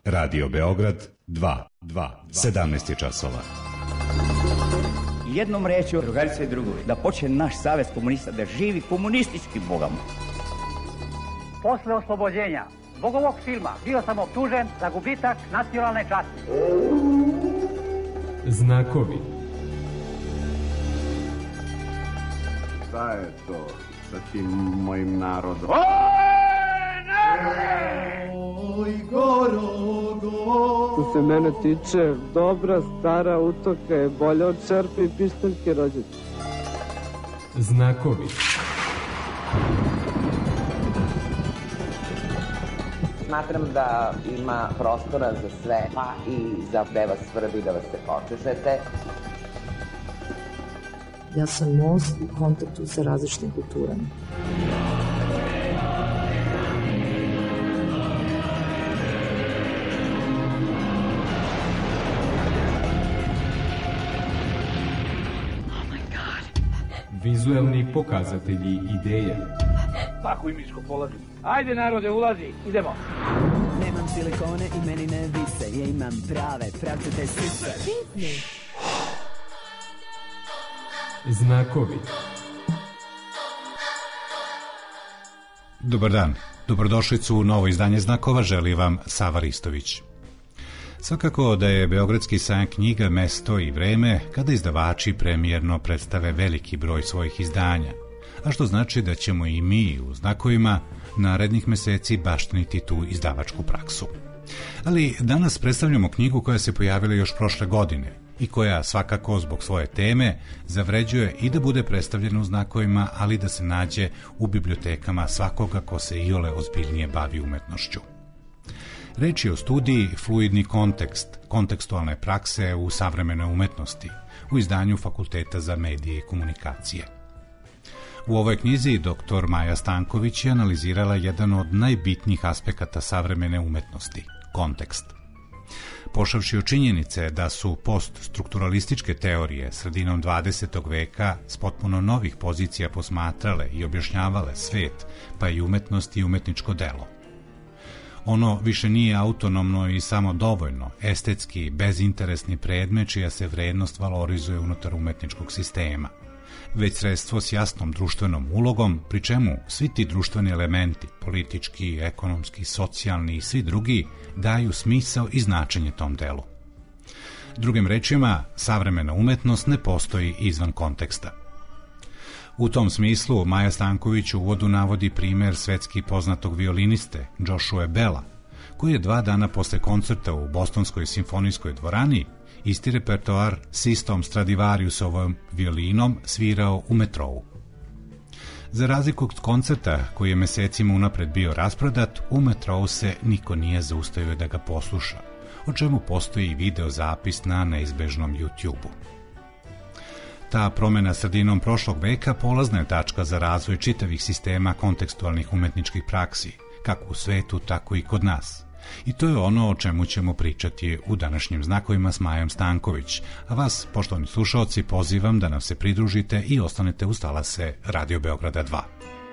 Radio Beograd 2. 17 je časova. Jednom rečju, drugarice i drugovi, da počne naš savez komunista, da živi komunistički bogamo. Posle oslobođenja zbog ovog filma bio sam optužen za gubitak nacionalne časti. Znakovi. Šta je to sa tim mojim narodom? Oj, Gorogo! Što se mene tiče, dobra stara utoka je bolja od čerpe i pištaljke rođete. Znakovi. Smatram da ima prostora za sve, pa i za da vas svrbi, da vas se počešete. Ja sam most u kontaktu sa različitim kulturama. Vizuelni pokazatelji ideje. Paku i miško polazi. Ajde narode, ulazi, idemo. Nemam silikone i meni ne vise, ja imam prave, pravcete sise. Pitni. Znakovi. Dobar dan, dobrodošlicu u novo izdanje Znakova želi vam Sava Ristović. Svakako da je Beogradski sajam knjiga mesto i vreme kada izdavači premijerno predstave veliki broj svojih izdanja, a što znači da ćemo i mi u Znakovima narednih meseci baštiniti tu izdavačku praksu. Ali danas predstavljamo knjigu koja se pojavila još prošle godine i koja svakako zbog svoje teme zavređuje i da bude predstavljena u Znakovima, ali da se nađe u bibliotekama svakoga ko se iole ozbiljnije bavi umetnošću. Reč je o studiji Fluidni kontekst, kontekstualne prakse u savremenoj umetnosti, u izdanju Fakulteta za medije i komunikacije. U ovoj knjizi dr. Maja Stanković je analizirala jedan od najbitnijih aspekata savremene umetnosti, kontekst. Pošavši od činjenice da su poststrukturalističke teorije sredinom 20. veka s potpuno novih pozicija posmatrale i objašnjavale svet, pa i umetnost i umetničko delo. Ono više nije autonomno i samodovoljno, estetski, bezinteresni predmet čija se vrednost valorizuje unutar umetničkog sistema, već sredstvo s jasnom društvenom ulogom, pri čemu svi ti društveni elementi, politički, ekonomski, socijalni i svi drugi, daju smisao i značenje tom delu. Drugim rečima, savremena umetnost ne postoji izvan konteksta. U tom smislu, Maja Stanković u uvodu navodi primer svetski poznatog violiniste Joshua Bella, koji je 2 dana posle koncerta u Bostonskoj simfonijskoj dvorani isti repertoar s istom Stradivariusovom violinom svirao u metrou. Za razliku od koncerta, koji je mesecima unapred bio rasprodat, u metrou se niko nije zaustavio da ga posluša, o čemu postoji i video zapis na neizbežnom YouTube-u. Ta promjena sredinom prošlog veka polazna je tačka za razvoj čitavih sistema kontekstualnih umetničkih praksi, kako u svetu, tako i kod nas. I to je ono o čemu ćemo pričati u današnjim Znakovima s Majom Stanković, a vas, poštovani slušaoci, pozivam da nam se pridružite i ostanete uz talase Radio Beograda 2.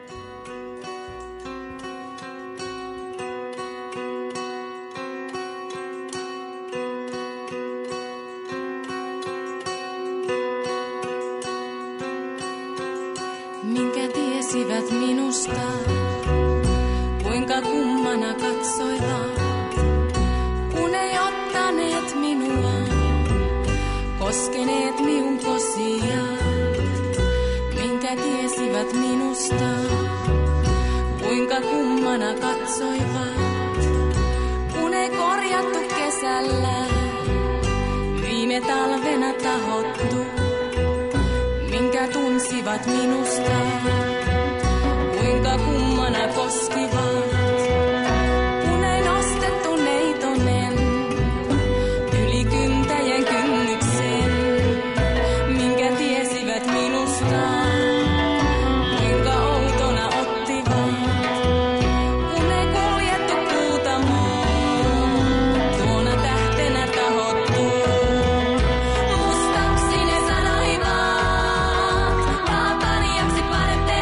Minkä tiesivät minusta, kuinka kummana katsoivat, kun ei ottaneet minua, koskeneet minun kosiaan. Minkä tiesivät minusta, kuinka kummana katsoivat, kun ei korjattu kesällä, viime talvena tahottu. Minkä tunsivat minusta, kuinka kummana koskivat, kun ei nostettu neitonen yli kyntäjän kynnyksen. Minkä tiesivät minusta, kuinka outona ottivat, kun ei kuljettu kuutamoon, tuona tähtenä tahottu. Mustaksi ne sanoivat, Taapaniaksi panette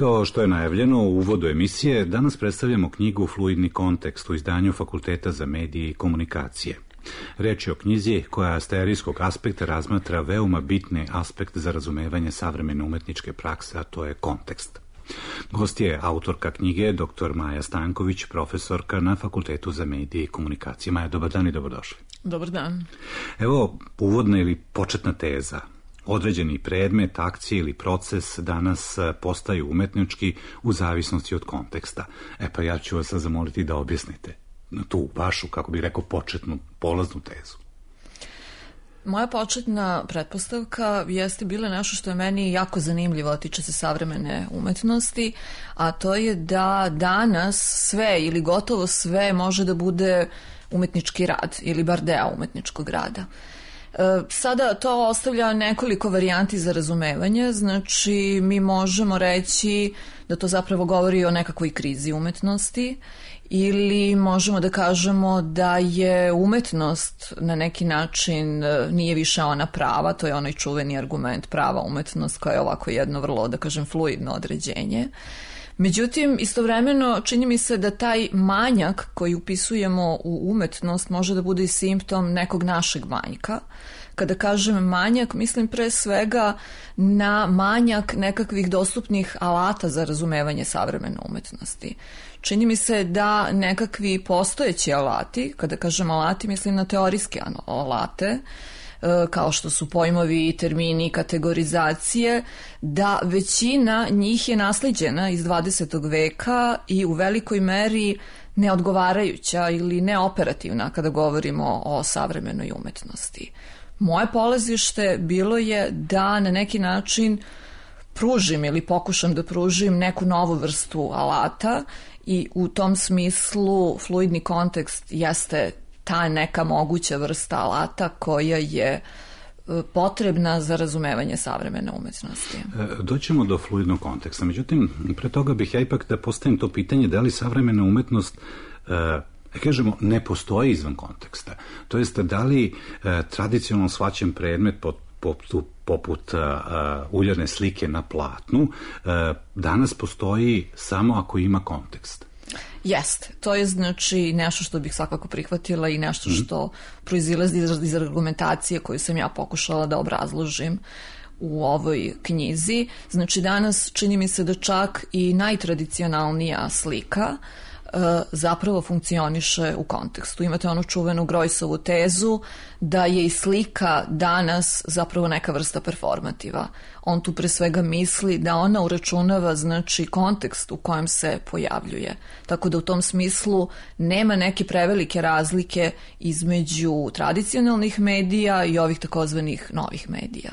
Kao što je najavljeno u uvodu emisije, danas predstavljamo knjigu Fluidni kontekst u izdanju Fakulteta za medije i komunikacije. Reč je o knjizi koja s teorijskog aspekta razmatra veoma bitni aspekt za razumevanje savremene umetničke prakse, a to je kontekst. Gost je autorka knjige, dr. Maja Stanković, profesorka na Fakultetu za medije i komunikacije. Maja, dobar dan i dobrodošli. Dobar dan. Evo uvodna ili početna teza. Određeni predmet, akcija ili proces danas postaju umetnički u zavisnosti od konteksta. Pa ja ću vas zamoliti da objasnite tu vašu, kako bih rekao, početnu, polaznu tezu. Moja početna pretpostavka jeste bila nešto što je meni jako zanimljivo, a tiče se savremene umetnosti, a to je da danas sve ili gotovo sve može da bude umetnički rad ili bar deo umetničkog rada. Sada to ostavlja nekoliko varijanti za razumevanje, znači mi možemo reći da to zapravo govori o nekakvoj krizi umetnosti ili možemo da kažemo da je umetnost na neki način nije više ona prava, to je onaj čuveni argument prava umetnost koja je ovako jedno vrlo, da kažem, fluidno određenje. Međutim, istovremeno čini mi se da taj manjak koji upisujemo u umetnost može da bude i simptom nekog našeg manjka. Kada kažem manjak, mislim pre svega na manjak nekakvih dostupnih alata za razumevanje savremene umetnosti. Čini mi se da nekakvi postojeći alati, kada kažem alati, mislim na teorijske alate, kao što su pojmovi, termini, kategorizacije, da većina njih je naslijeđena iz 20. veka i u velikoj meri neodgovarajuća ili neoperativna kada govorimo o savremenoj umetnosti. Moje polazište bilo je da na neki način pružim ili pokušam da pružim neku novu vrstu alata i u tom smislu fluidni kontekst jeste ta neka moguća vrsta alata koja je potrebna za razumevanje savremene umetnosti. Doćemo do fluidnog konteksta, međutim, pre toga bih ja ipak da postavim to pitanje da li savremena umetnost kažemo, ne postoji izvan konteksta. To jest, da li tradicionalno shvaćen predmet poput uljane slike na platnu danas postoji samo ako ima kontekst? Jeste. To je znači nešto što bih svakako prihvatila i nešto što proizilazi iz argumentacije koju sam ja pokušala da obrazložim u ovoj knjizi. Znači danas čini mi se da čak i najtradicionalnija slika zapravo funkcioniše u kontekstu. Imate onu čuvenu Grojsovu tezu da je i slika danas zapravo neka vrsta performativa. On tu pre svega misli da ona uračunava znači kontekst u kojem se pojavljuje. Tako da u tom smislu nema neke prevelike razlike između tradicionalnih medija i ovih takozvanih novih medija.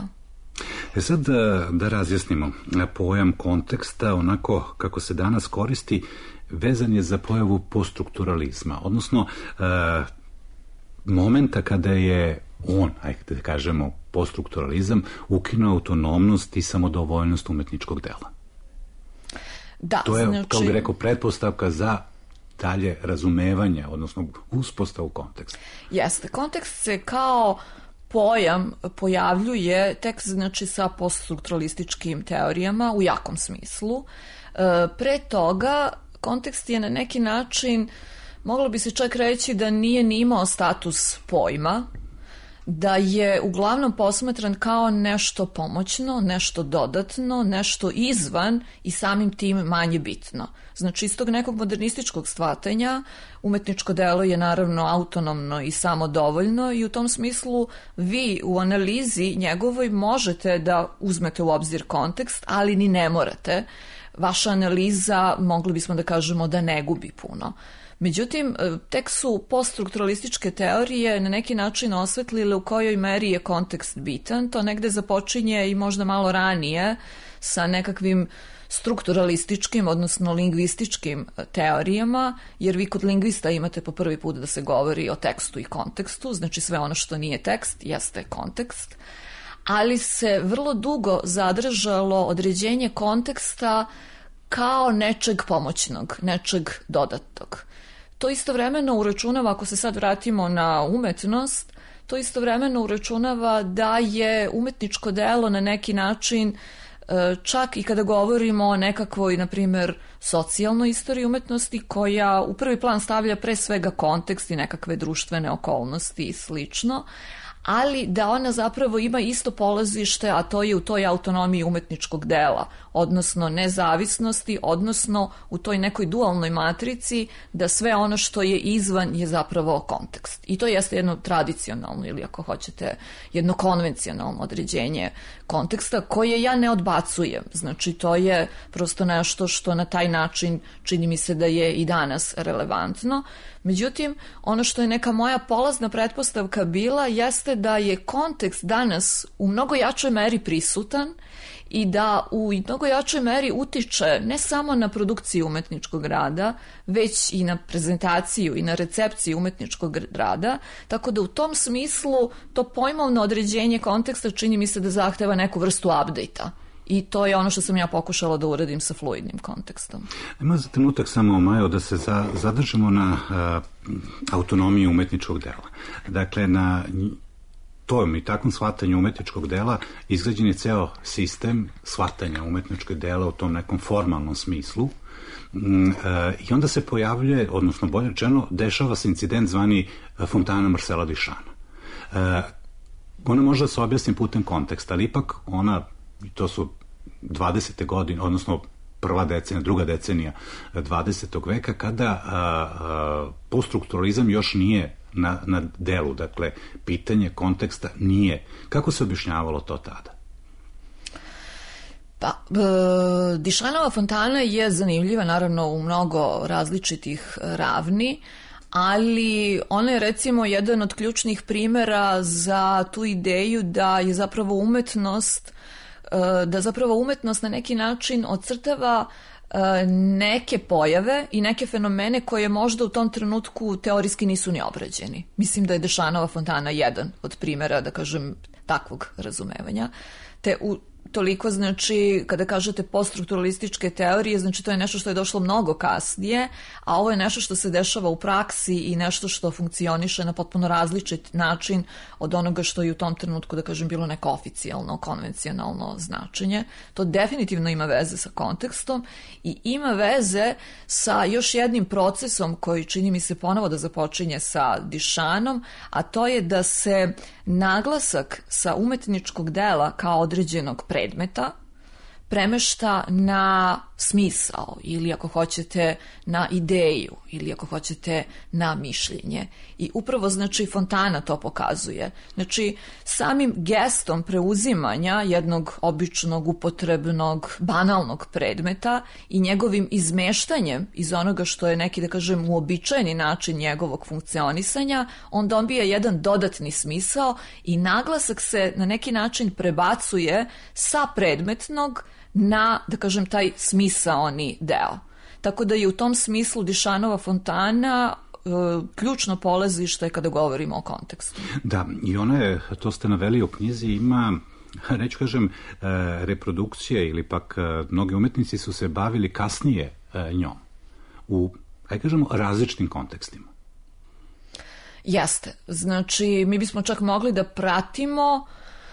Sad da razjasnimo pojam konteksta onako kako se danas koristi, vezan je za pojavu poststrukturalizma, odnosno momenta kada je on, ajde da kažemo poststrukturalizam, ukinuo autonomnost i samodovoljnost umetničkog dela. Da, to je, znači, kao bih rekao, pretpostavka za dalje razumevanje, odnosno uspostavu konteksta. Jeste, kontekst se kao pojam pojavljuje tek znači sa poststrukturalističkim teorijama u jakom smislu. Pre toga kontekst je na neki način, moglo bi se čak reći da nije ni imao status pojma, da je uglavnom posmatran kao nešto pomoćno, nešto dodatno, nešto izvan i samim tim manje bitno. Znači, iz tog nekog modernističkog shvatanja umetničko delo je naravno autonomno i samodovoljno i u tom smislu vi u analizi njegovoj možete da uzmete u obzir kontekst, ali ni ne morate. Vaša analiza, mogli bismo da kažemo, da ne gubi puno. Međutim, tek su poststrukturalističke teorije na neki način osvetlile u kojoj meri je kontekst bitan. To negde započinje i možda malo ranije sa nekakvim strukturalističkim, odnosno lingvističkim teorijama, jer vi kod lingvista imate po prvi put da se govori o tekstu i kontekstu, znači sve ono što nije tekst jeste kontekst, ali se vrlo dugo zadržalo određenje konteksta kao nečeg pomoćnog, nečeg dodatnog. To istovremeno uračunava, ako se sad vratimo na umetnost, to istovremeno uračunava da je umetničko delo na neki način čak i kada govorimo o nekakvoj, na primjer, socijalnoj istoriji umetnosti koja u prvi plan stavlja pre svega kontekst i nekakve društvene okolnosti i slično, ali da ona zapravo ima isto polazište, a to je u toj autonomiji umetničkog dela, odnosno nezavisnosti, odnosno u toj nekoj dualnoj matrici da sve ono što je izvan je zapravo kontekst. I to jeste jedno tradicionalno ili ako hoćete jedno konvencionalno određenje konteksta koje ja ne odbacujem. Znači to je prosto nešto što na taj način čini mi se da je i danas relevantno. Međutim, ono što je neka moja polazna pretpostavka bila jeste da je kontekst danas u mnogo jačoj meri prisutan i da u mnogo jačoj meri utiče ne samo na produkciju umetničkog rada, već i na prezentaciju i na recepciju umetničkog rada, tako da u tom smislu to pojmovno određenje konteksta čini mi se da zahteva neku vrstu update-a. I to je ono što sam ja pokušala da uradim sa fluidnim kontekstom. Ima za trenutak samo, Majo, da se zadržimo na autonomiji umetničkog dela. Dakle, na tom i takvom shvatanju umetničkog dela izgrađen je ceo sistem shvatanja umetničkog dela u tom nekom formalnom smislu i onda se pojavljuje, odnosno bolje rečeno, dešava se incident zvani fontana Marcela Duchampa. Ona može da se objasni putem konteksta, ali ipak ona, i to su 20. godine, odnosno prva decenija, druga decenija 20. veka, kada poststrukturalizam još nije na delu, dakle, pitanje konteksta nije. Kako se objašnjavalo to tada? Pa, Duchampova fontana je zanimljiva, naravno, u mnogo različitih ravni, ali ona je recimo jedan od ključnih primera za tu ideju da je zapravo umetnost na neki način ocrtava neke pojave i neke fenomene koje možda u tom trenutku teorijski nisu ni obrađeni. Mislim da je Duchampova fontana jedan od primjera, da kažem, takvog razumevanja. Te toliko, znači, kada kažete poststrukturalističke teorije, znači to je nešto što je došlo mnogo kasnije, a ovo je nešto što se dešava u praksi i nešto što funkcioniše na potpuno različit način od onoga što je u tom trenutku, da kažem, bilo neko oficijalno, konvencionalno značenje. To definitivno ima veze sa kontekstom i ima veze sa još jednim procesom koji čini mi se ponovo da započinje sa Duchampom, a to je da se naglasak sa umetničkog dela kao određenog predmeta premešta na smisao ili ako hoćete na ideju ili ako hoćete na mišljenje. I upravo, znači, fontana to pokazuje. Znači, samim gestom preuzimanja jednog običnog, upotrebnog, banalnog predmeta i njegovim izmeštanjem iz onoga što je neki, da kažem, uobičajeni način njegovog funkcionisanja, on dobija jedan dodatni smisao i naglasak se na neki način prebacuje sa predmetnog na, da kažem, taj smisaoni deo. Tako da je u tom smislu Duchampova fontana ključno polazište kada govorimo o kontekstu. Da, i ona je, to ste naveli u knjizi, ima, reći kažem, reprodukcije ili pak mnogi umetnici su se bavili kasnije njom u, ajde kažemo, različitim kontekstima. Jeste. Znači, mi bismo čak mogli da pratimo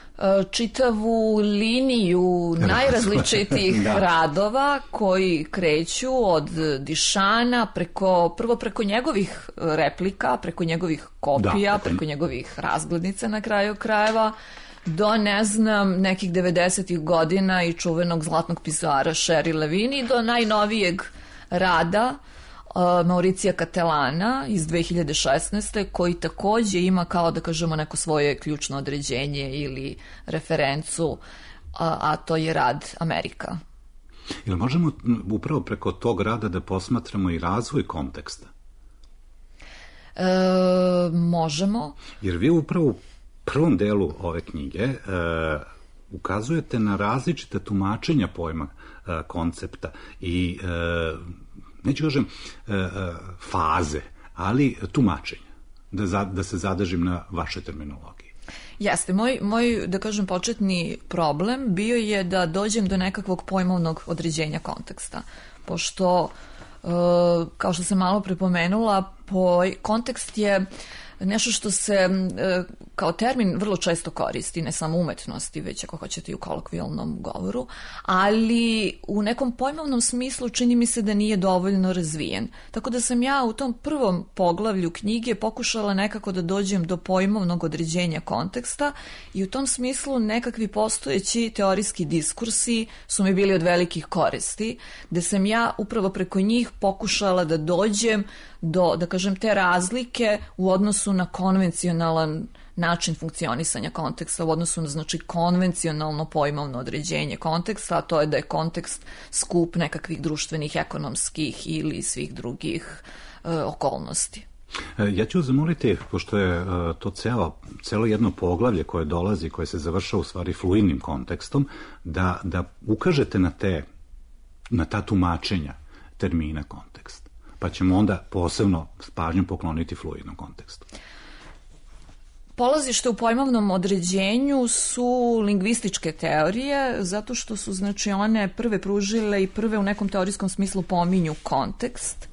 čitavu liniju najrazličitijih radova koji kreću od Duchampa prvo preko njegovih replika, preko njegovih kopija, preko njegovih razglednica na kraju krajeva, do, ne znam, nekih 90-ih godina i čuvenog zlatnog pisara Sherry Levine i do najnovijeg rada Mauricija Catelana iz 2016. koji takođe ima, kao da kažemo, neko svoje ključno određenje ili referencu, a to je rad Amerika. Jel možemo upravo preko tog rada da posmatramo i razvoj konteksta? Možemo. Jer vi upravo u prvom delu ove knjige ukazujete na različite tumačenja pojma koncepta i neću kažem faze, ali tumačenja, da se zadržim na vašoj terminologiji. Jeste, moj, da kažem, početni problem bio je da dođem do nekakvog pojmovnog određenja konteksta, pošto, kao što sam malo prepomenula, kontekst je nešto što se kao termin vrlo često koristi, ne samo umetnosti, već ako hoćete i u kolokvijalnom govoru, ali u nekom pojmovnom smislu čini mi se da nije dovoljno razvijen. Tako da sam ja u tom prvom poglavlju knjige pokušala nekako da dođem do pojmovnog određenja konteksta i u tom smislu nekakvi postojeći teorijski diskursi su mi bili od velikih koristi, gde sam ja upravo preko njih pokušala da dođem do, da kažem, te razlike u odnosu na konvencionalan način funkcionisanja konteksta, u odnosu na, znači, konvencionalno pojmovno određenje konteksta, a to je da je kontekst skup nekakvih društvenih, ekonomskih ili svih drugih okolnosti. Ja ću zamoliti, pošto je to celo jedno poglavlje koje dolazi, koje se završava u stvari fluidnim kontekstom, da ukažete na ta tumačenja termina kontekst. Pa ćemo onda posebno s pažnjom pokloniti fluidnom kontekstu. Polazište u pojmovnom određenju su lingvističke teorije, zato što su, znači, one prve pružile i prve u nekom teorijskom smislu pominju kontekst.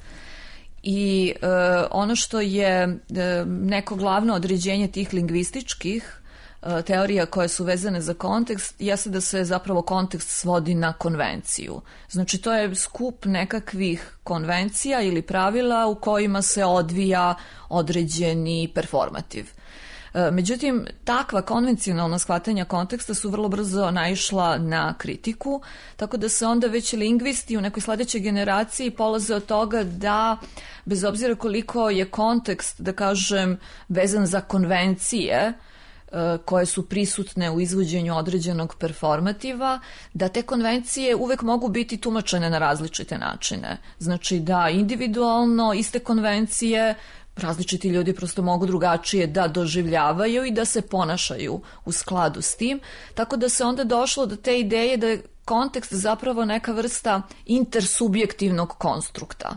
I ono što je neko glavno određenje tih lingvističkih teorija koje su vezane za kontekst jeste da se zapravo kontekst svodi na konvenciju. Znači, to je skup nekakvih konvencija ili pravila u kojima se odvija određeni performativ. Međutim, takva konvencionalna shvatanja konteksta su vrlo brzo naišla na kritiku, tako da se onda već lingvisti u nekoj sledećoj generaciji polaze od toga da, bez obzira koliko je kontekst, da kažem, vezan za konvencije koje su prisutne u izvođenju određenog performativa, da te konvencije uvek mogu biti tumačene na različite načine. Znači da individualno iste konvencije različiti ljudi prosto mogu drugačije da doživljavaju i da se ponašaju u skladu s tim, tako da se onda došlo do te ideje da je kontekst zapravo neka vrsta intersubjektivnog konstrukta.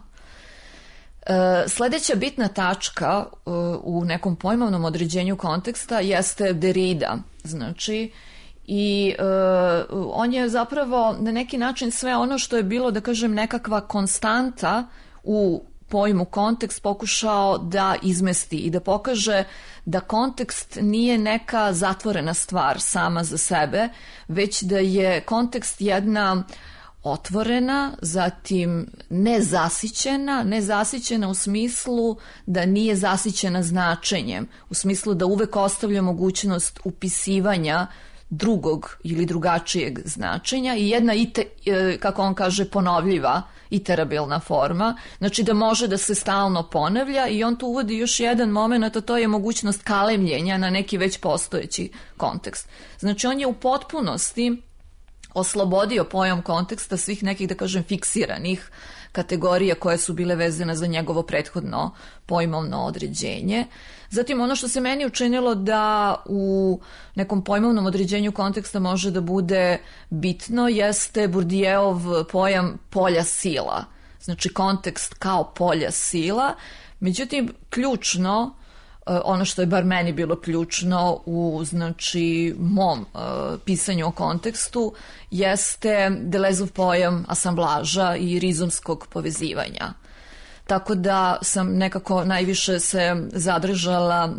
Sledeća bitna tačka u nekom pojmovnom određenju konteksta jeste Derrida, znači, i on je zapravo na neki način sve ono što je bilo, da kažem, nekakva konstanta u pojmu kontekst pokušao da izmesti i da pokaže da kontekst nije neka zatvorena stvar sama za sebe, već da je kontekst jedna otvorena, zatim nezasićena u smislu da nije zasićena značenjem, u smislu da uvek ostavlja mogućnost upisivanja drugog ili drugačijeg značenja i jedna, kako on kaže, ponovljiva, iterabilna forma, znači da može da se stalno ponavlja i on tu uvodi još jedan moment, a to je mogućnost kalemljenja na neki već postojeći kontekst. Znači on je u potpunosti oslobodio pojam konteksta svih nekih, da kažem, fiksiranih kategorija koje su bile vezane za njegovo prethodno pojmovno određenje. Zatim ono što se meni učinilo da u nekom pojmovnom određenju konteksta može da bude bitno jeste Bourdieuov pojam polja sila. Znači kontekst kao polja sila. Međutim, ključno, ono što je bar meni bilo ključno u, znači, mom pisanju o kontekstu jeste Deleuzeov pojam asamblaža i rizomskog povezivanja. Tako da sam nekako najviše se zadržala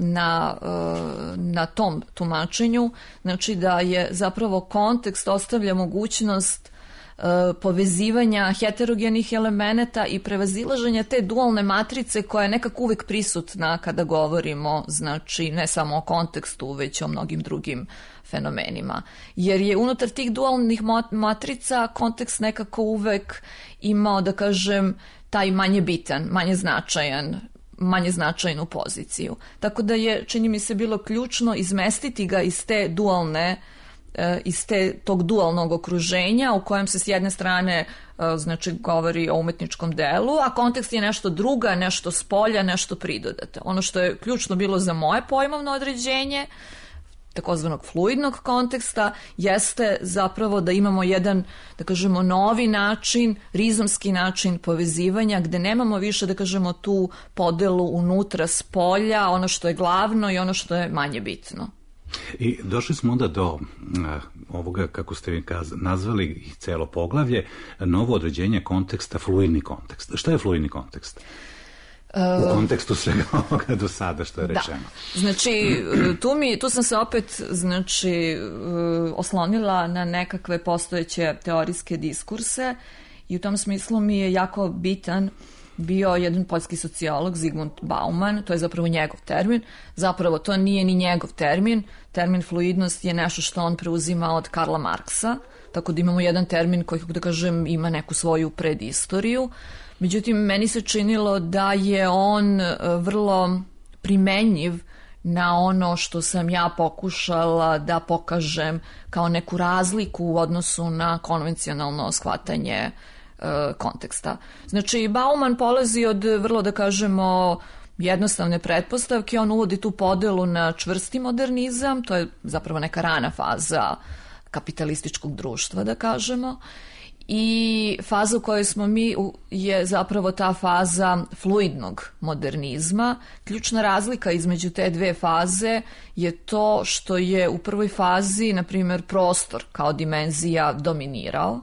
na tom tumačenju, znači da je zapravo kontekst ostavlja mogućnost povezivanja heterogenih elemenata i prevazilaženja te dualne matrice koja je nekako uvek prisutna kada govorimo, znači, ne samo o kontekstu, već o mnogim drugim fenomenima. Jer je unutar tih dualnih matrica kontekst nekako uvek imao, da kažem, taj manje bitan, manje značajnu poziciju. Tako da je, čini mi se, bilo ključno izmestiti ga iz te dualne, tog dualnog okruženja u kojem se s jedne strane, znači, govori o umetničkom delu, a kontekst je nešto druga, nešto s polja, nešto pridodate. Ono što je ključno bilo za moje pojmovno određenje takozvanog fluidnog konteksta jeste zapravo da imamo jedan, da kažemo, novi način, rizomski način povezivanja gde nemamo više, da kažemo, tu podelu unutra s polja, ono što je glavno i ono što je manje bitno. I došli smo onda do ovoga, kako ste vi nazvali celo poglavlje, novo određenje konteksta, fluidni kontekst. Šta je fluidni kontekst? U kontekstu svega ovoga do sada što je rečeno. Da. Znači, tu sam se opet oslonila na nekakve postojeće teorijske diskurse i u tom smislu mi je jako bitan bio jedan poljski sociolog, Zygmunt Bauman, to je zapravo njegov termin. Zapravo to nije ni njegov termin. Termin fluidnost je nešto što on preuzima od Karla Marksa, tako da imamo jedan termin koji, kako da kažem, ima neku svoju predistoriju. Međutim, meni se činilo da je on vrlo primenjiv na ono što sam ja pokušala da pokažem kao neku razliku u odnosu na konvencionalno shvatanje konteksta. Znači, Bauman polazi od vrlo, da kažemo, jednostavne pretpostavke. On uvodi tu podelu na čvrsti modernizam, to je zapravo neka rana faza kapitalističkog društva, da kažemo, i faza u kojoj smo mi je zapravo ta faza fluidnog modernizma. Ključna razlika između te dve faze je to što je u prvoj fazi, na primjer, prostor kao dimenzija dominirao.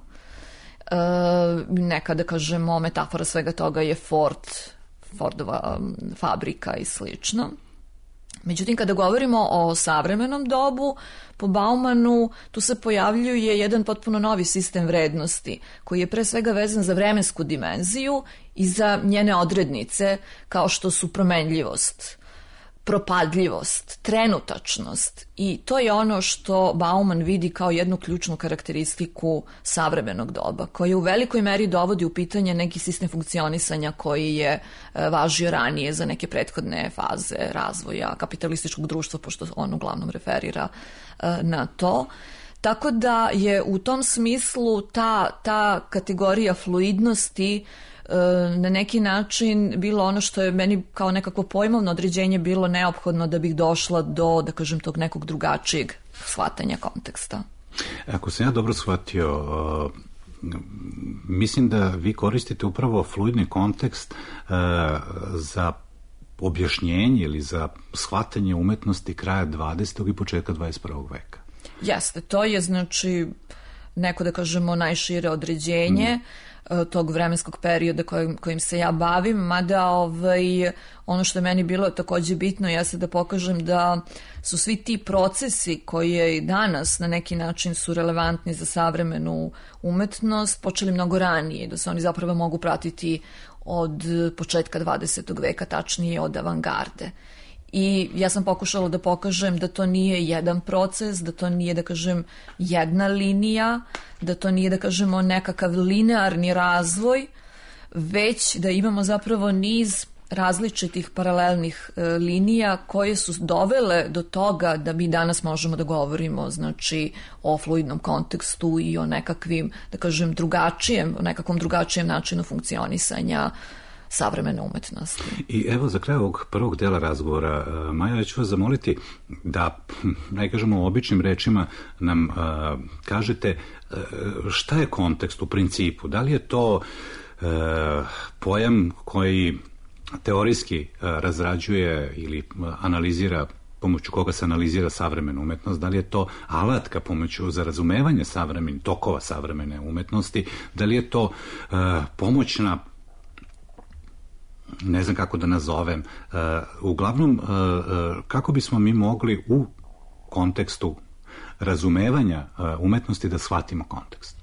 Neka, da kažemo, metafora svega toga je Fordova fabrika i slično. Međutim, kada govorimo o savremenom dobu, po Baumanu tu se pojavljuje jedan potpuno novi sistem vrednosti koji je pre svega vezan za vremensku dimenziju i za njene odrednice kao što su promenljivost, propadljivost, trenutačnost, i to je ono što Bauman vidi kao jednu ključnu karakteristiku savremenog doba, koji u velikoj meri dovodi u pitanje neki sistem funkcionisanja koji je važio ranije za neke prethodne faze razvoja kapitalističkog društva, pošto on uglavnom referira na to. Tako da je u tom smislu ta kategorija fluidnosti na neki način bilo ono što je meni kao nekakvo pojmovno određenje bilo neophodno da bih došla do, da kažem, tog nekog drugačijeg shvatanja konteksta. Ako sam ja dobro shvatio, mislim da vi koristite upravo fluidni kontekst za objašnjenje ili za shvatanje umetnosti kraja 20. i početka 21. veka. Jeste, to je znači neko, da kažemo, najšire određenje tog vremenskog perioda kojim se ja bavim, mada ono što je meni bilo takođe bitno jeste da pokažem da su svi ti procesi koji danas na neki način su relevantni za savremenu umetnost počeli mnogo ranije, da se oni zapravo mogu pratiti od početka 20. veka, tačnije od avangarde. I ja sam pokušala da pokažem da to nije jedan proces, da to nije, da kažem, jedna linija, da to nije, da kažemo, nekakav linearni razvoj, već da imamo zapravo niz različitih paralelnih linija koje su dovele do toga da mi danas možemo da govorimo, znači, o fluidnom kontekstu i o nekakvim, da kažem, nekakvom drugačijem načinu funkcionisanja savremene umetnosti. I evo, za kraj ovog prvog dela razgovora, Maja, ja ću vas zamoliti da, kažemo običnim rečima, nam kažete šta je kontekst u principu. Da li je to pojam koji teorijski razrađuje ili analizira, pomoću koga se analizira savremena umetnost, da li je to alatka pomoću za razumevanje tokova savremene umetnosti, da li je to pomoćna, ne znam kako da nazovem, uglavnom kako bismo mi mogli u kontekstu razumevanja umetnosti da shvatimo kontekst?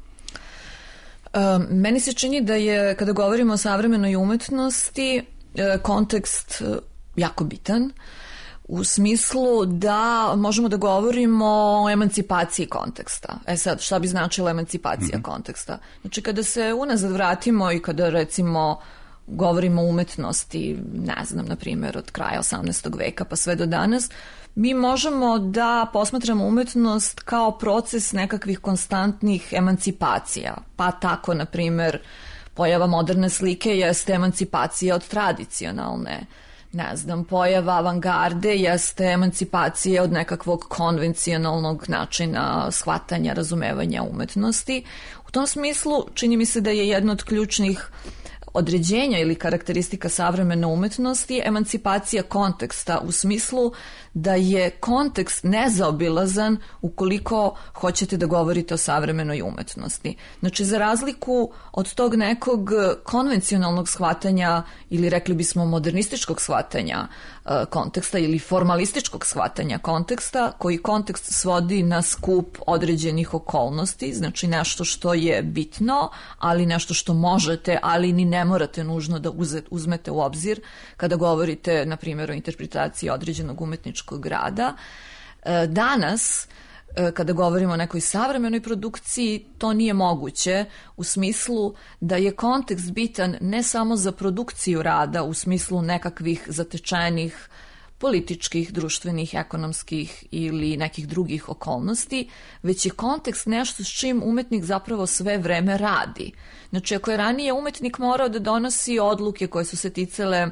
Meni se čini da je, kada govorimo o savremenoj umetnosti, kontekst jako bitan, u smislu da možemo da govorimo o emancipaciji konteksta. Sad, šta bi značila emancipacija konteksta? Znači, kada se unazad vratimo i kada, recimo, govorimo o umetnosti, ne znam, na primjer, od kraja 18. veka pa sve do danas, mi možemo da posmatramo umetnost kao proces nekakvih konstantnih emancipacija. Pa tako, na primjer, pojava moderne slike jeste emancipacija od tradicionalne. Ne znam, pojava avangarde jeste emancipacija od nekakvog konvencionalnog načina shvatanja, razumevanja umetnosti. U tom smislu, čini mi se da je jedno od ključnih određenja ili karakteristika savremene umetnosti je emancipacija konteksta u smislu da je kontekst nezaobilazan ukoliko hoćete da govorite o savremenoj umetnosti. Znači, za razliku od tog nekog konvencionalnog shvatanja ili rekli bismo modernističkog shvatanja konteksta ili formalističkog shvatanja konteksta, koji kontekst svodi na skup određenih okolnosti, znači nešto što je bitno, ali nešto što možete, ali ni ne morate nužno da uzmete u obzir kada govorite, na primjer, o interpretaciji određenog umetničkog rada. Danas, kada govorimo o nekoj savremenoj produkciji, to nije moguće u smislu da je kontekst bitan ne samo za produkciju rada u smislu nekakvih zatečenih političkih, društvenih, ekonomskih ili nekih drugih okolnosti, već je kontekst nešto s čim umetnik zapravo sve vreme radi. Znači, ako je ranije umetnik morao da donosi odluke koje su se ticale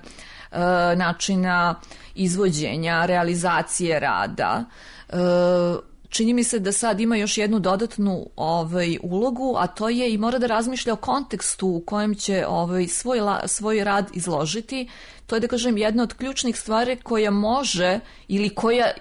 načina izvođenja, realizacije rada, čini mi se da sad ima još jednu dodatnu ulogu, a to je i mora da razmišlja o kontekstu u kojem će svoj rad izložiti. To je, da kažem, jedna od ključnih stvari koja može ili koja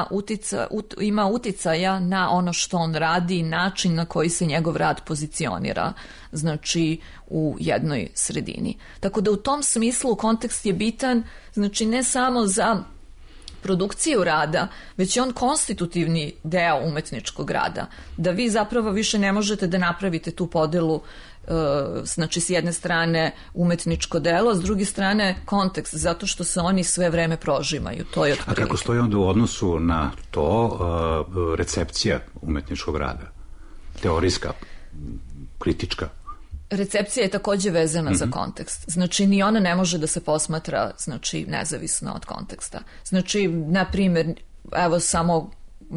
ima uticaja na ono što on radi i način na koji se njegov rad pozicionira, znači u jednoj sredini. Tako da u tom smislu kontekst je bitan, znači ne samo za produkciju rada, već je on konstitutivni deo umetničkog rada. Da vi zapravo više ne možete da napravite tu podelu, znači s jedne strane umetničko delo, s druge strane kontekst, zato što se oni sve vreme prožimaju. To je otprilike. A kako stoji onda u odnosu na to recepcija umetničkog rada? Teorijska, kritička? Recepcija je takođe vezana za kontekst. Znači, ni ona ne može da se posmatra, znači, nezavisno od konteksta. Znači, na primjer, evo samo,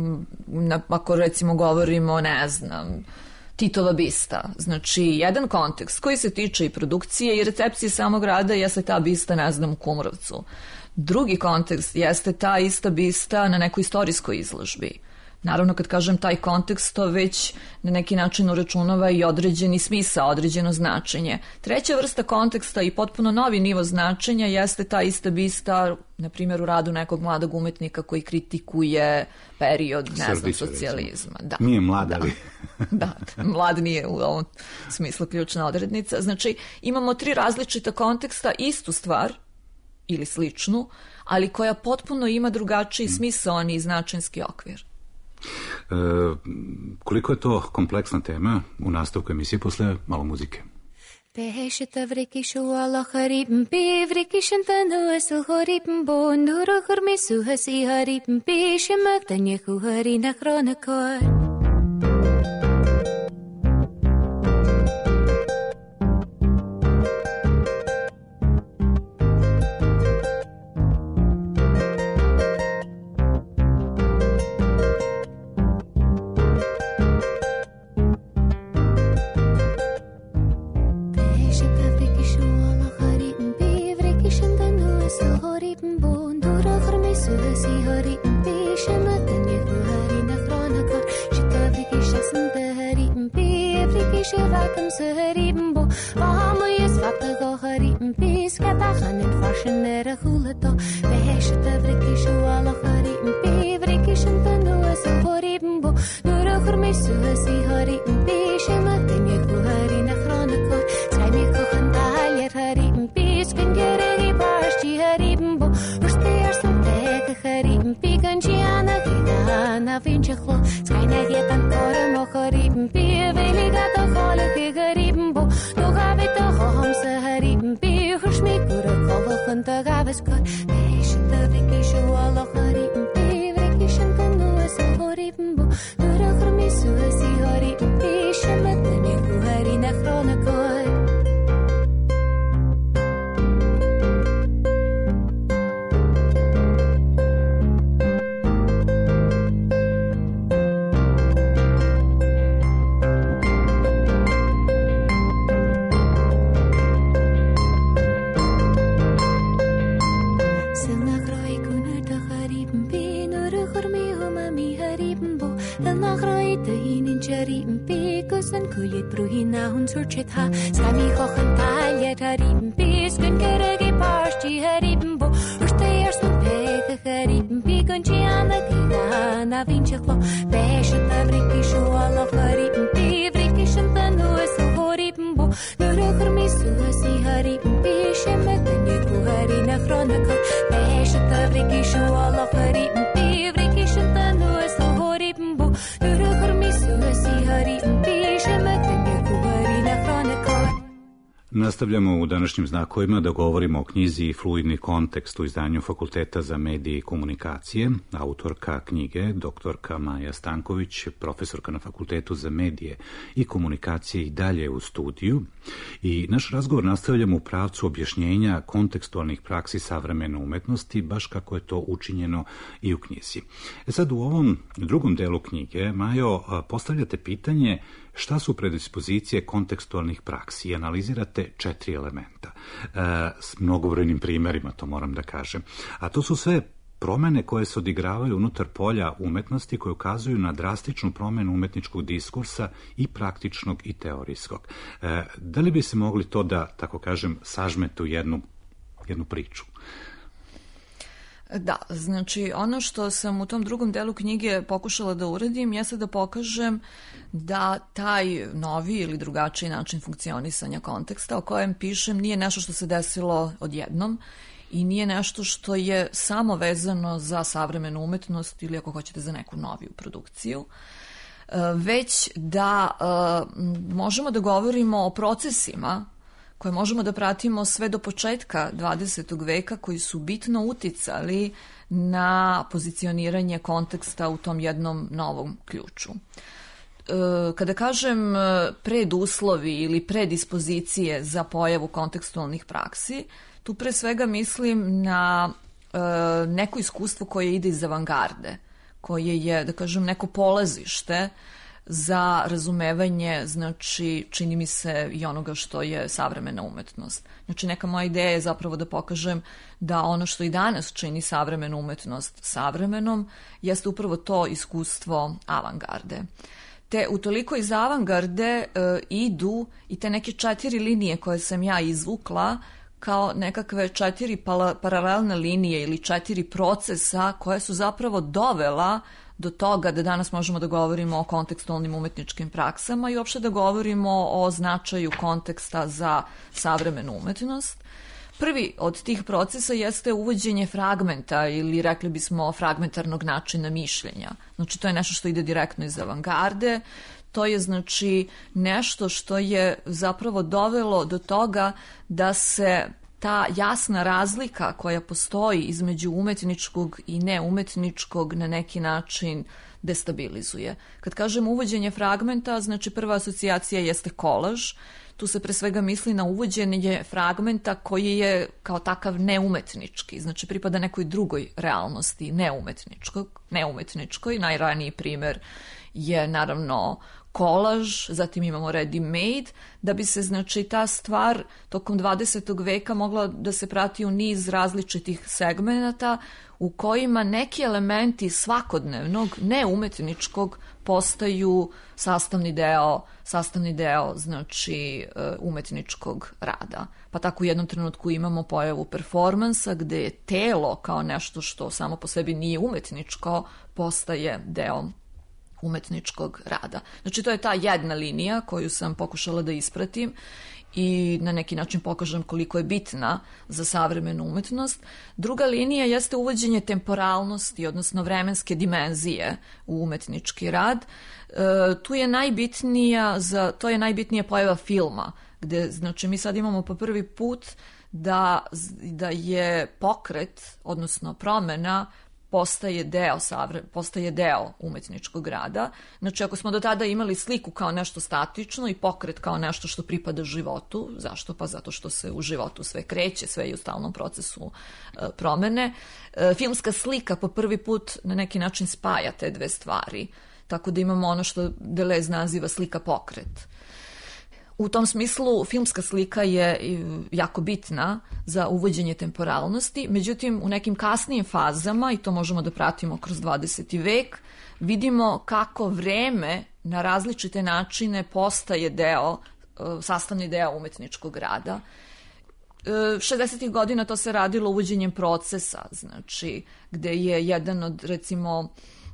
ako recimo govorimo, ne znam, Titova bista. Znači, jedan kontekst koji se tiče i produkcije i recepcije samog rada jeste ta bista, ne znam, u Kumrovcu. Drugi kontekst jeste ta ista bista na nekoj istorijskoj izložbi. Naravno, kad kažem taj kontekst, to već na neki način uračunava i određeni smisao, određeno značenje. Treća vrsta konteksta i potpuno novi nivo značenja jeste ta ista bista, na primjer, u radu nekog mladog umetnika koji kritikuje period, ne znam, socijalizma. Da, nije mlad, ali... Da, mlad nije u ovom smislu ključna odrednica. Znači, imamo 3 različita konteksta, istu stvar ili sličnu, ali koja potpuno ima drugačiji smisao i značenski okvir. Koliko je to kompleksna tema, u nastavku emisije posle malo muzike. Beheshta vrikishu ala haribn bi vrikishin tanu esul haribn bo nuru khurmisu hasi haribn bi shimak tanyeku harina khronakar Rakam saharibn bo Vamu yes vatago haribn bis Katahan in fashion era hulato Beheshta vrikishu ala haribn bi Vrikishin tanu asal haribn bo Nura khurmisu hasi haribn bi Shematin yeku harina khronakor Skymi kukhan dahalyar haribn bis Kangeregi bashchi haribn bo Ushte arsam teka haribn bi Ganjiana gidana vinchaklo Skyna yetan koramo haribn bi Veligato خالق غريب بو نغابت خام سهريب بي خشمي كورة خالق انت غابس كور بيش تبكي شو الله غريب بي بركيش انت نوس غريب بو نورا خرمي سوسي غريب بي شمتني كوهري نخرون كور be kulit bruhina hun surchita Skami hochen talje hariben bis Gun gerege parsti hariben bo Urste snupeke hariben bi Gunchi ana dina na vincheklo Beshe tavriki shuala hariben bi Vriki shantanu es hariben bo Nurukhur misu si hariben bi Shemeten yeku harina chronaka Beshe tavriki shuala hariben bi Vriki shantanu es hariben bo Nurukhur misu si hariben bi Shemeten yeku harina chronaka. Nastavljamo u današnjim znakovima da govorimo o knjizi Fluidni kontekst u izdanju Fakulteta za medije i komunikacije. Autorka knjige, doktorka Maja Stanković, profesorka na Fakultetu za medije i komunikacije i dalje u studiju. I naš razgovor nastavljamo u pravcu objašnjenja kontekstualnih praksi savremene umetnosti, baš kako je to učinjeno i u knjizi. Sad u ovom drugom delu knjige, Majo, postavljate pitanje šta su predispozicije kontekstualnih praksi i analizirate 4 elementa. S mnogobrojnim primerima, to moram da kažem. A to su sve promene koje se odigravaju unutar polja umetnosti koje ukazuju na drastičnu promenu umetničkog diskursa i praktičnog i teorijskog. Da li bi se mogli to da, tako kažem, sažmete u jednu priču? Da, znači ono što sam u tom drugom delu knjige pokušala da uradim jeste da pokažem da taj novi ili drugačiji način funkcionisanja konteksta o kojem pišem nije nešto što se desilo odjednom i nije nešto što je samo vezano za savremenu umetnost ili ako hoćete za neku noviju produkciju, već da možemo da govorimo o procesima koje možemo da pratimo sve do početka 20. veka koji su bitno uticali na pozicioniranje konteksta u tom jednom novom ključu. Kada kažem preduslovi ili predispozicije za pojavu kontekstualnih praksi, tu pre svega mislim na neko iskustvo koje ide iz avangarde, koje je, da kažem, neko polazište za razumevanje, znači, čini mi se i onoga što je savremena umetnost. Znači, neka moja ideja je zapravo da pokažem da ono što i danas čini savremenu umetnost savremenom jeste upravo to iskustvo avangarde. Te utoliko iz avangarde idu i te neke 4 linije koje sam ja izvukla kao nekakve 4 paralelne linije ili 4 procesa koje su zapravo dovela do toga da danas možemo da govorimo o kontekstualnim umetničkim praksama i uopšte da govorimo o značaju konteksta za savremenu umetnost. Prvi od tih procesa jeste uvođenje fragmenta ili rekli bismo fragmentarnog načina mišljenja. Znači to je nešto što ide direktno iz avangarde, to je znači nešto što je zapravo dovelo do toga da se ta jasna razlika koja postoji između umetničkog i neumetničkog na neki način destabilizuje. Kad kažem uvođenje fragmenta, znači prva asocijacija jeste kolaž. Tu se pre svega misli na uvođenje fragmenta koji je kao takav neumetnički, znači pripada nekoj drugoj realnosti neumetničkoj. Najraniji primer je naravno kolaž, zatim imamo ready made, da bi se znači ta stvar tokom 20. veka mogla da se prati u niz različitih segmenata u kojima neki elementi svakodnevnog neumetničkog postaju sastavni deo znači umetničkog rada. Pa tako u jednom trenutku imamo pojavu performansa gde je telo kao nešto što samo po sebi nije umetničko postaje deo umetničkog rada. Znači to je ta jedna linija koju sam pokušala da ispratim i na neki način pokažem koliko je bitna za savremenu umetnost. Druga linija jeste uvođenje temporalnosti, odnosno vremenske dimenzije u umetnički rad. To je najbitnija pojava filma, gde znači mi sad imamo po prvi put da je pokret, odnosno promena postaje deo umetničkog rada. Znači, ako smo do tada imali sliku kao nešto statično i pokret kao nešto što pripada životu, zašto? Pa zato što se u životu sve kreće, sve je u stalnom procesu promene. Filmska slika po prvi put na neki način spaja te dve stvari, tako da imamo ono što Deleuze naziva slika pokret. U tom smislu filmska slika je jako bitna za uvođenje temporalnosti, međutim u nekim kasnijim fazama, i to možemo da pratimo kroz 20. vek, vidimo kako vreme na različite načine postaje sastavni deo umetničkog rada. 60. godina to se radilo uvođenjem procesa, znači gde je jedan od, recimo,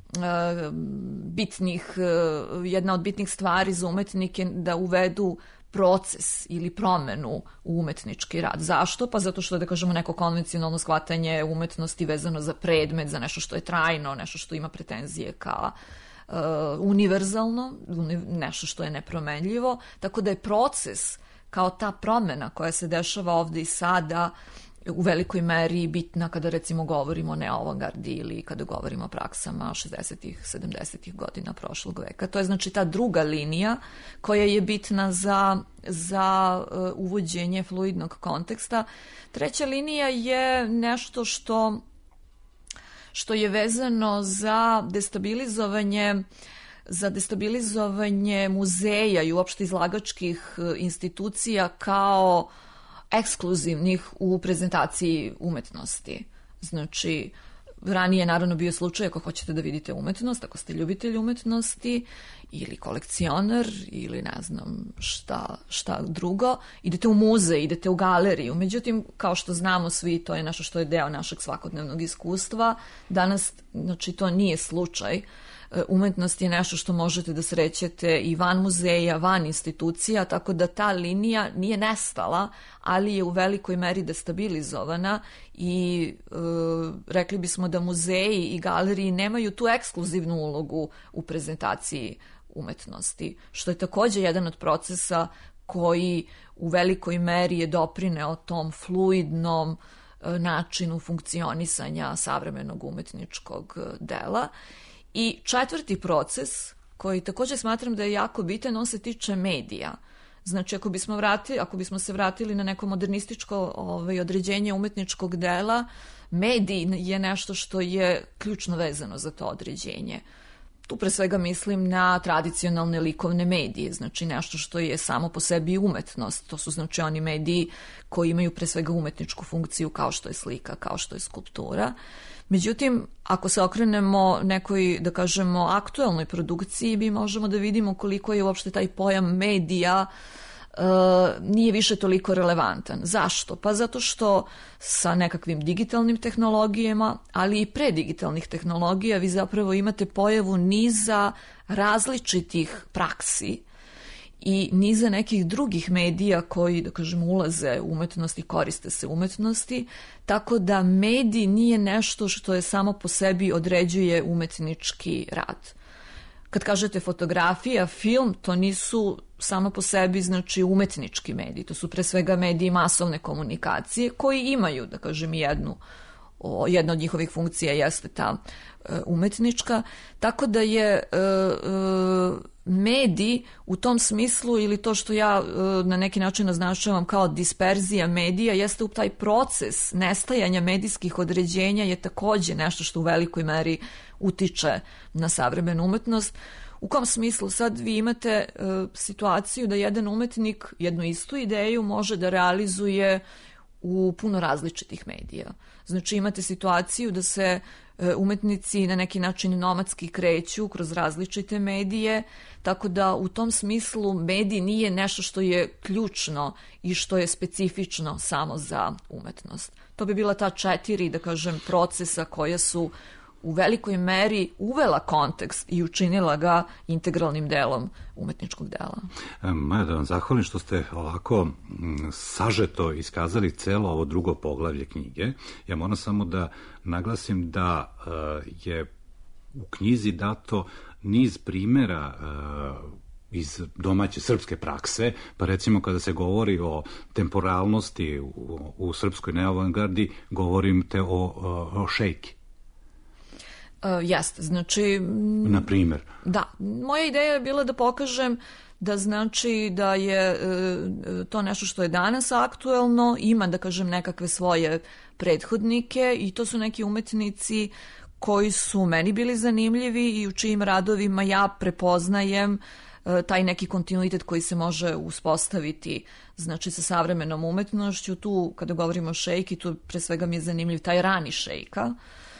jedna od bitnih stvari za umetnike da uvedu proces ili promenu u umetnički rad. Zašto? Pa zato što je, da kažemo, neko konvencionalno shvatanje umetnosti vezano za predmet, za nešto što je trajno, nešto što ima pretenzije ka univerzalno, nešto što je nepromenljivo, tako da je proces kao ta promena koja se dešava ovde i sada u velikoj meri bitna kada, recimo, govorimo o neoavangardi ili kada govorimo o praksama 60-ih, 70-ih godina prošlog veka. To je, znači, ta druga linija koja je bitna za uvođenje fluidnog konteksta. Treća linija je nešto što je vezano za destabilizovanje muzeja i uopšte izlagačkih institucija kao ekskluzivnih u prezentaciji umetnosti. Znači, ranije je naravno bio slučaj ako hoćete da vidite umetnost, ako ste ljubitelj umetnosti ili kolekcionar ili ne znam šta drugo, idete u muzej, idete u galeriju. Međutim, kao što znamo svi, to je nešto što je deo našeg svakodnevnog iskustva. Danas, znači, to nije slučaj. Umetnost je nešto što možete da srećete i van muzeja, van institucija, tako da ta linija nije nestala, ali je u velikoj meri destabilizovana i rekli bismo da muzeji i galeriji nemaju tu ekskluzivnu ulogu u prezentaciji umetnosti, što je takođe jedan od procesa koji u velikoj meri je doprineo tom fluidnom načinu funkcionisanja savremenog umetničkog dela. I četvrti proces, koji takođe smatram da je jako bitan, on se tiče medija. Znači, ako bismo se vratili na neko modernističko određenje umetničkog dela, medij je nešto što je ključno vezano za to određenje. Tu pre svega mislim na tradicionalne likovne medije, znači nešto što je samo po sebi umetnost. To su, znači, oni mediji koji imaju pre svega umetničku funkciju, kao što je slika, kao što je skulptura. Međutim, ako se okrenemo nekoj, da kažemo, aktuelnoj produkciji, mi možemo da vidimo koliko je uopšte taj pojam medija nije više toliko relevantan. Zašto? Pa zato što sa nekakvim digitalnim tehnologijama, ali i predigitalnih tehnologija, vi zapravo imate pojavu niza različitih praksi i niza nekih drugih medija koji, da kažemo, ulaze u umetnost i koriste se umetnosti, tako da medij nije nešto što je samo po sebi određuje umetnički rad. Kad kažete fotografija, film, to nisu samo po sebi, znači, umetnički mediji, to su pre svega mediji masovne komunikacije koji imaju, da kažem, jedna od njihovih funkcija jeste ta umetnička, tako da je medij u tom smislu, ili to što ja na neki način naznačavam kao disperzija medija, jeste u taj proces nestajanja medijskih određenja je takođe nešto što u velikoj meri utiče na savremenu umetnost. U kom smislu? Sad vi imate situaciju da jedan umetnik jednu istu ideju može da realizuje u puno različitih medija. Znači, imate situaciju da se umetnici na neki način nomadski kreću kroz različite medije, tako da u tom smislu medij nije nešto što je ključno i što je specifično samo za umetnost. To bi bila ta 4, da kažem, procesa koja su u velikoj meri uvela kontekst i učinila ga integralnim delom umetničkog dela. Maja, da vam zahvalim što ste ovako sažeto iskazali celo ovo drugo poglavlje knjige. Ja moram samo da naglasim da je u knjizi dato niz primera iz domaće srpske prakse, pa recimo kada se govori o temporalnosti u srpskoj neoavangardi, govorim te o šejki. Jeste, znači... Na primjer? Da, moja ideja je bila da pokažem da znači da je to nešto što je danas aktuelno, ima, da kažem, nekakve svoje prethodnike i to su neki umetnici koji su meni bili zanimljivi i u čijim radovima ja prepoznajem taj neki kontinuitet koji se može uspostaviti, znači sa savremenom umetnošću. Tu kada govorimo o šejki, tu pre svega mi je zanimljiv taj rani šejka,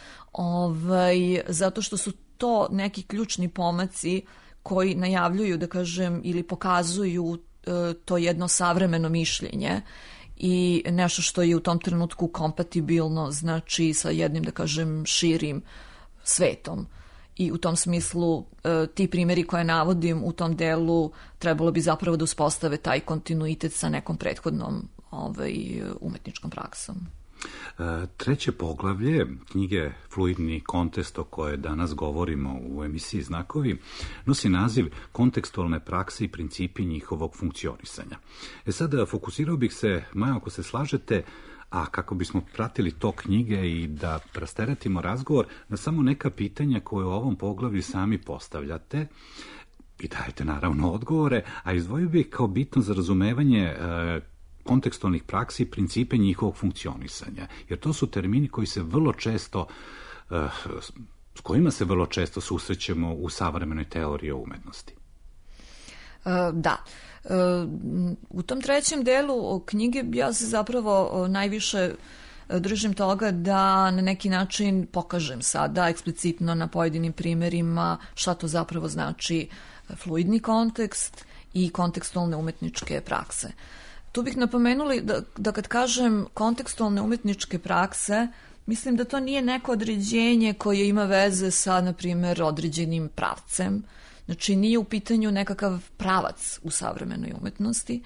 zato što su to neki ključni pomaci koji najavljuju, da kažem, ili pokazuju to jedno savremeno mišljenje i nešto što je u tom trenutku kompatibilno, znači sa jednim, da kažem, širim svetom. I u tom smislu ti primjeri koje navodim u tom delu trebalo bi zapravo da uspostave taj kontinuitet sa nekom prethodnom umetničkom praksom. Treće poglavlje knjige Fluidni kontekst o kojoj danas govorimo u emisiji Znakovi nosi naziv Kontekstualne prakse i principi njihovog funkcionisanja. Sad fokusirao bih se, Maja, ako se slažete, a kako bismo pratili to knjige i da rasteretimo razgovor na samo neka pitanja koje u ovom poglavlju sami postavljate i dajete naravno odgovore, a izdvojio bih kao bitno za razumevanje kontekstualnih praksi i principe njihovog funkcionisanja. Jer to su termini koji se vrlo često, s kojima se vrlo često susrećemo u savremenoj teoriji o umetnosti. Da. U tom trećem delu knjige ja se zapravo najviše držim toga da na neki način pokažem sada eksplicitno na pojedinim primjerima šta to zapravo znači fluidni kontekst i kontekstualne umetničke prakse. Tu bih napomenuli da kad kažem kontekstualne umetničke prakse, mislim da to nije neko određenje koje ima veze sa, na primjer, određenim pravcem. Znači, nije u pitanju nekakav pravac u savremenoj umetnosti.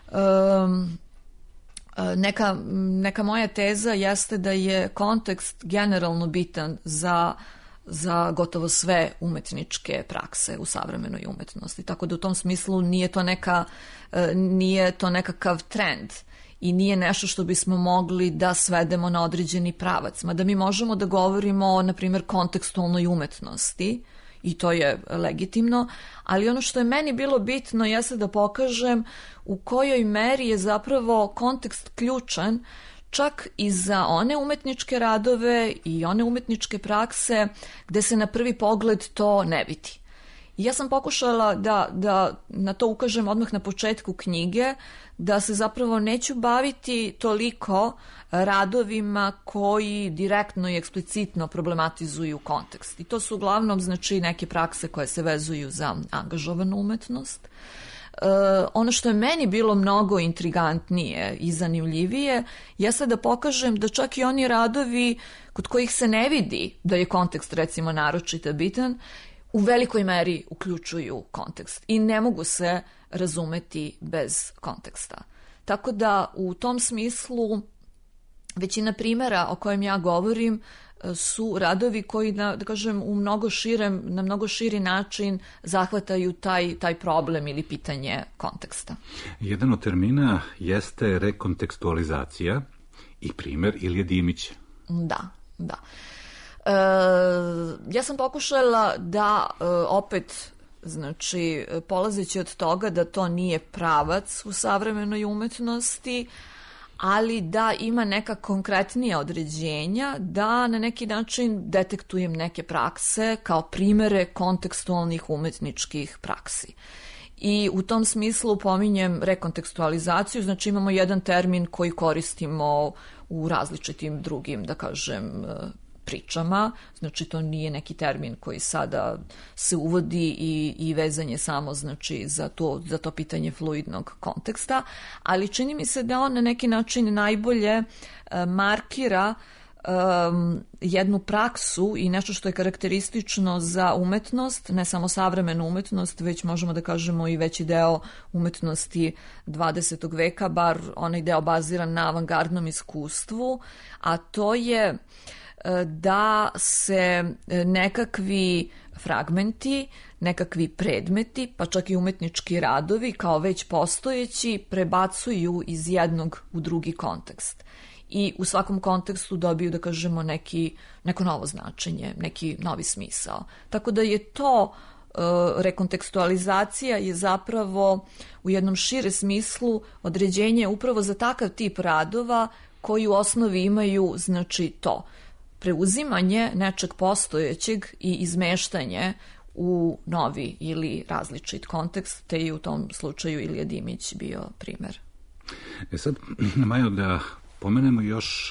Neka moja teza jeste da je kontekst generalno bitan za gotovo sve umetničke prakse u savremenoj umetnosti. Tako da u tom smislu nije to nekakav trend i nije nešto što bismo mogli da svedemo na određeni pravac. Mada mi možemo da govorimo o, na primjer, kontekstualnoj umetnosti, i to je legitimno, ali ono što je meni bilo bitno jeste da pokažem u kojoj meri je zapravo kontekst ključan čak i za one umetničke radove i one umetničke prakse gde se na prvi pogled to ne vidi. I ja sam pokušala da na to ukažem odmah na početku knjige, da se zapravo neću baviti toliko radovima koji direktno i eksplicitno problematizuju kontekst. I to su uglavnom, znači, neke prakse koje se vezuju za angažovanu umetnost. Ono što je meni bilo mnogo intrigantnije i zanimljivije jeste da pokažem da čak i oni radovi kod kojih se ne vidi da je kontekst, recimo, naročito bitan, u velikoj meri uključuju kontekst i ne mogu se razumeti bez konteksta. Tako da u tom smislu većina primjera o kojem ja govorim su radovi koji, da kažem, na mnogo širi način zahvataju taj problem ili pitanje konteksta. Jedan od termina jeste rekontekstualizacija i primjer Ilije Dimića. Da. Ja sam pokušala da opet, znači, polazeći od toga da to nije pravac u savremenoj umetnosti, ali da ima neka konkretnija određenja, da na neki način detektujem neke prakse kao primere kontekstualnih umetničkih praksi. I u tom smislu pominjem rekontekstualizaciju, znači imamo jedan termin koji koristimo u različitim drugim, da kažem, pričama, znači to nije neki termin koji sada se uvodi i vezan je samo, znači, za to pitanje fluidnog konteksta, ali čini mi se da on na neki način najbolje markira jednu praksu i nešto što je karakteristično za umetnost, ne samo savremenu umetnost, već možemo da kažemo i veći deo umetnosti 20. veka, bar onaj deo baziran na avangardnom iskustvu, a to je da se nekakvi fragmenti, nekakvi predmeti, pa čak i umetnički radovi kao već postojeći prebacuju iz jednog u drugi kontekst. I u svakom kontekstu dobiju, da kažemo, neko novo značenje, neki novi smisao. Tako da je to rekontekstualizacija je zapravo u jednom šire smislu određenje upravo za takav tip radova koji u osnovi imaju, znači, to preuzimanje nečeg postojećeg i izmeštanje u novi ili različit kontekst, te i u tom slučaju Ilija Dimić bio primer. Sad, Majo, da pomenemo još,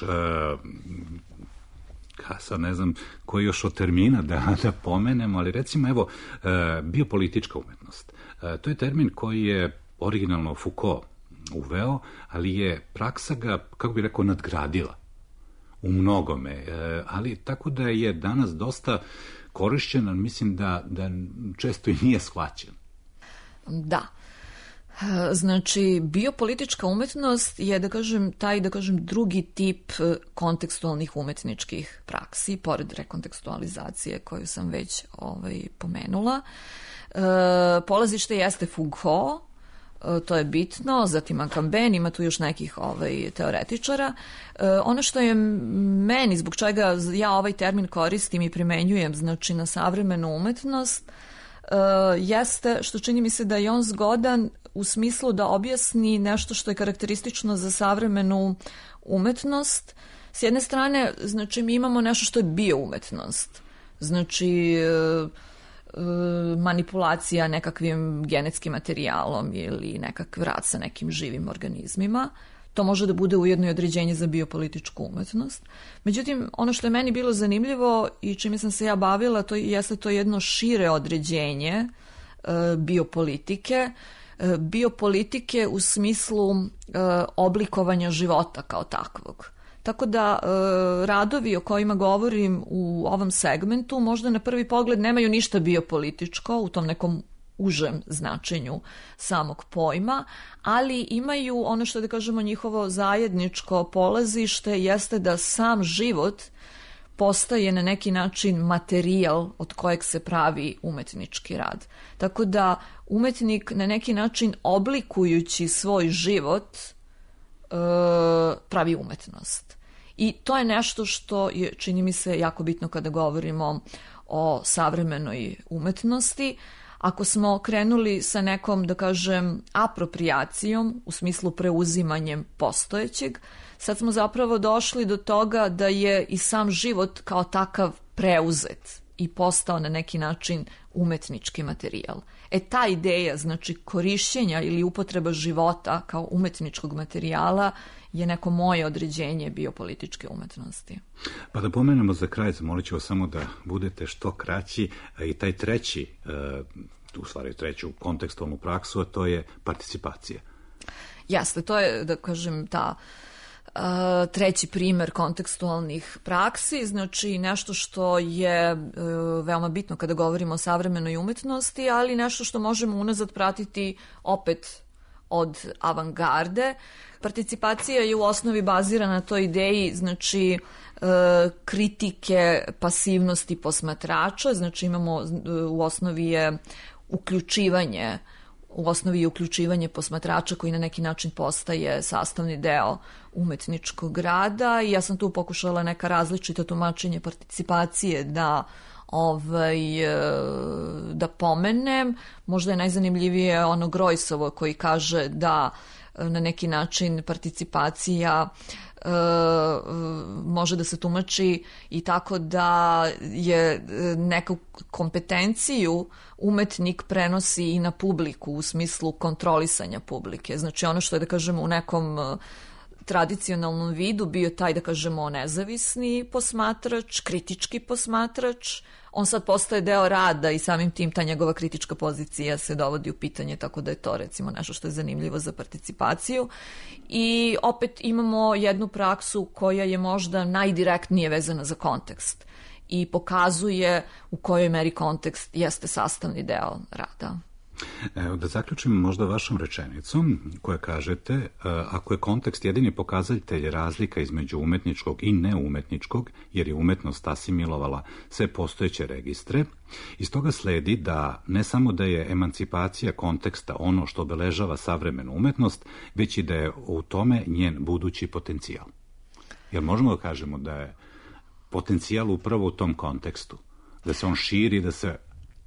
sad ne znam koji još od termina da pomenemo, ali recimo, evo, biopolitička umetnost. To je termin koji je originalno Foucault uveo, ali je praksa ga, kako bi rekao, nadgradila u mnogome, ali tako da je danas dosta korišćen, ali mislim da često i nije shvaćen. Da. Znači, biopolitička umetnost je, taj drugi tip kontekstualnih umetničkih praksi, pored rekontekstualizacije koju sam već pomenula. Polazište jeste Foucault, to je bitno, zatim Agamben, ima tu još nekih teoretičara. Ono što je meni, zbog čega ja ovaj termin koristim i primenjujem, znači na savremenu umetnost, jeste što čini mi se da je on zgodan u smislu da objasni nešto što je karakteristično za savremenu umetnost. S jedne strane, znači, mi imamo nešto što je bioumetnost, znači manipulacija nekakvim genetskim materijalom ili nekakav rad sa nekim živim organizmima. To može da bude ujedno i određenje za biopolitičku umetnost. Međutim, ono što je meni bilo zanimljivo i čime sam se ja bavila, to jeste to jedno šire određenje biopolitike. Biopolitike u smislu oblikovanja života kao takvog. Tako da radovi o kojima govorim u ovom segmentu možda na prvi pogled nemaju ništa biopolitičko u tom nekom užem značenju samog pojma, ali imaju ono što da kažemo njihovo zajedničko polazište jeste da sam život postaje na neki način materijal od kojeg se pravi umetnički rad. Tako da umetnik na neki način oblikujući svoj život pravi umetnost. I to je nešto što je, čini mi se, jako bitno kada govorimo o savremenoj umetnosti. Ako smo krenuli sa nekom, da kažem, apropriacijom, u smislu preuzimanjem postojećeg, sad smo zapravo došli do toga da je i sam život kao takav preuzet i postao na neki način umetnički materijal. Ta ideja, znači, korišćenja ili upotreba života kao umetničkog materijala je neko moje određenje biopolitičke umetnosti. Pa da pomenemo za kraj, zamolit ću vas samo da budete što kraći, i taj treći, u stvari treću kontekstualnu praksu, a to je participacija. Jeste, to je, da kažem, treći primer kontekstualnih praksi, znači nešto što je veoma bitno kada govorimo o savremenoj umetnosti, ali nešto što možemo unazad pratiti opet od avangarde. Participacija je u osnovi bazirana na toj ideji, znači, kritike pasivnosti posmatrača, znači imamo u osnovi je uključivanje posmatrača koji na neki način postaje sastavni deo umetničkog rada, i ja sam tu pokušala neka različita tumačenja participacije da pomenem. Možda je najzanimljivije ono Grojsovo koji kaže da na neki način participacija može da se tumači i tako da je neku kompetenciju umetnik prenosi i na publiku u smislu kontrolisanja publike. Znači ono što je, da kažemo, u nekom tradicionalnom vidu bio taj, da kažemo, nezavisni posmatrač, kritički posmatrač, on sad postaje deo rada i samim tim ta njegova kritička pozicija se dovodi u pitanje, tako da je to, recimo, nešto što je zanimljivo za participaciju. I opet imamo jednu praksu koja je možda najdirektnije vezana za kontekst i pokazuje u kojoj meri kontekst jeste sastavni deo rada. Evo, da zaključim možda vašom rečenicom koja kažete, ako je kontekst jedini pokazatelj razlika između umetničkog i neumetničkog, jer je umetnost asimilovala sve postojeće registre, iz toga sledi da ne samo da je emancipacija konteksta ono što obeležava savremenu umetnost, već i da je u tome njen budući potencijal. Jer možemo da kažemo da je potencijal upravo u tom kontekstu, da se on širi, da se...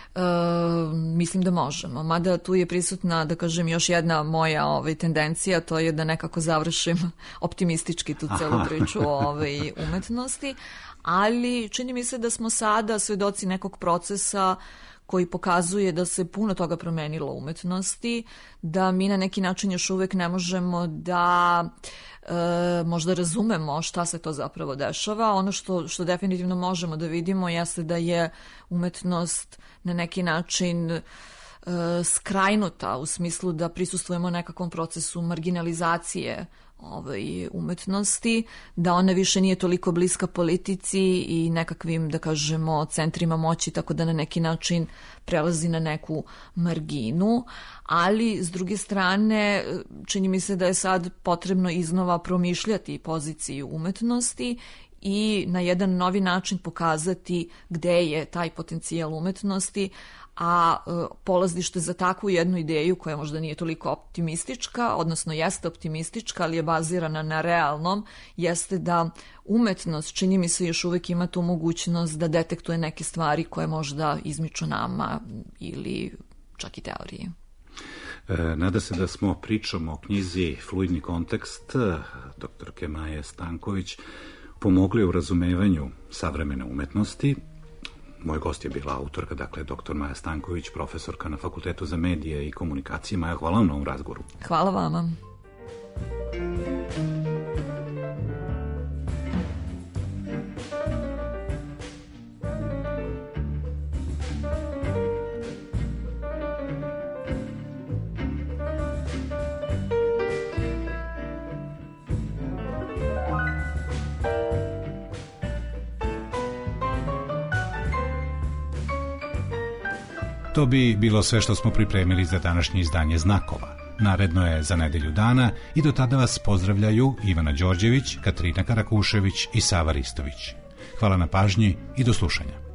Mislim da možemo. Mada tu je prisutna, da kažem, još jedna moja tendencija, to je da nekako završim optimistički tu celu priču o umetnosti, ali čini mi se da smo sada svedoci nekog procesa koji pokazuje da se puno toga promenilo u umetnosti, da mi na neki način još uvek ne možemo da možda razumemo šta se to zapravo dešava. Ono što definitivno možemo da vidimo jeste da je umetnost na neki način skrajnuta u smislu da prisustvujemo nekakvom procesu marginalizacije umetnosti, da ona više nije toliko bliska politici i nekakvim, da kažemo, centrima moći, tako da na neki način prelazi na neku marginu, ali s druge strane čini mi se da je sad potrebno iznova promišljati poziciju umetnosti i na jedan novi način pokazati gde je taj potencijal umetnosti, a polazište za takvu jednu ideju koja možda nije toliko optimistička, odnosno jeste optimistička, ali je bazirana na realnom, jeste da umetnost, čini mi se, još uvek ima tu mogućnost da detektuje neke stvari koje možda izmiču nama ili čak i teoriji. Nada se da smo pričom o knjizi Fluidni kontekst doktorke Maje Stanković pomogli u razumevanju savremene umetnosti. Moj gost je bila autorka, dakle, dr. Maja Stanković, profesorka na Fakultetu za medije i komunikacije. Maja, hvala vam na ovom razgovoru. Hvala vama. To bi bilo sve što smo pripremili za današnje izdanje Znakova. Naredno je za nedelju dana i do tada vas pozdravljaju Ivana Đorđević, Katarina Karakušević i Sava Ristović. Hvala na pažnji i do slušanja.